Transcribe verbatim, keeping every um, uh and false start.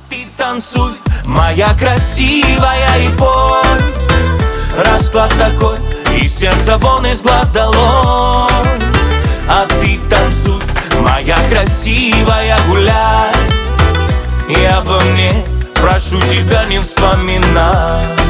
ты танцуй, моя красивая, и пой. Расклад такой, и сердце вон из глаз долой. А ты танцуй, моя красивая, гуляй. И обо мне прошу тебя не вспоминай.